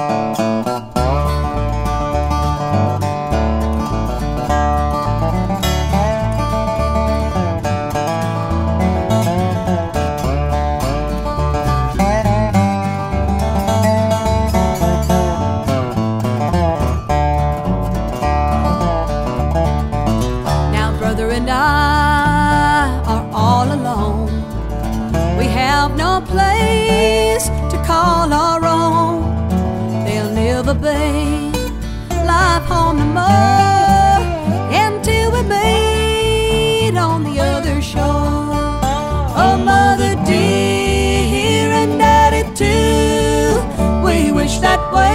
And I are all alone. We have no place to call our own. There'll never be life on the mud until we meet on the other shore. Oh, Mother dear and Daddy too, we wish that way